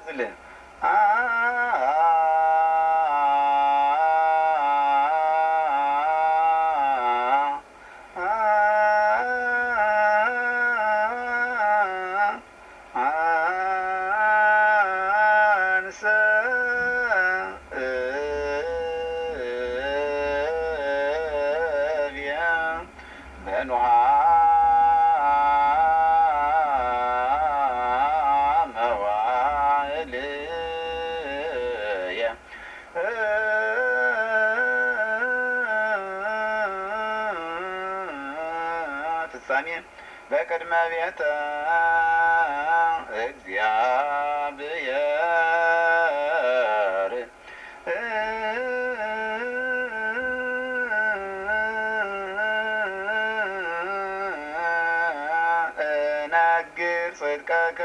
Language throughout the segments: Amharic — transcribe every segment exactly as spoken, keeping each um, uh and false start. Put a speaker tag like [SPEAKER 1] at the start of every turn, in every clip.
[SPEAKER 1] ያዝል አ በቅድመ ቤተ እግዚአብሔር እነግር ጽድቀከ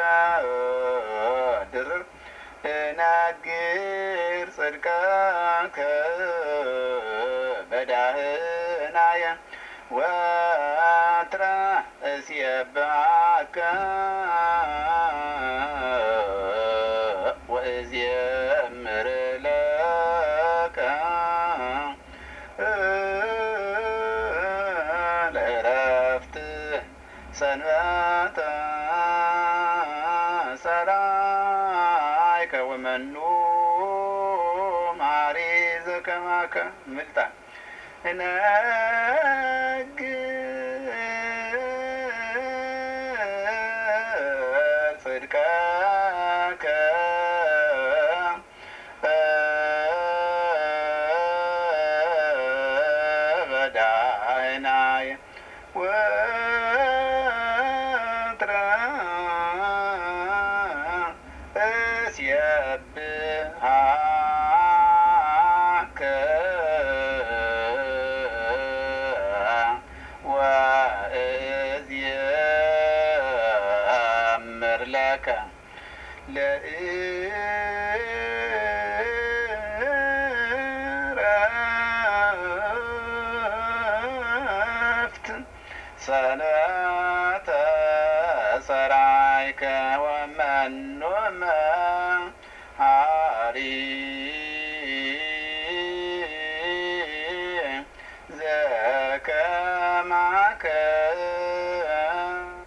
[SPEAKER 1] ድርር እነግር ጽድቀከ በዳህናየ ወትረ እስየብሐከ ወእዜምር ለከ ለዕረፍት ሰንበተ ሰራይከ ወመኑ መሐሪ ዘከማከ ምልጣ እነግር ጽድቀከ በዳህናየ ወትረ እስየብሐከ ወእዜምር ለከ ለዕረፍት ሰንበተ ሰራይከ ወመኑ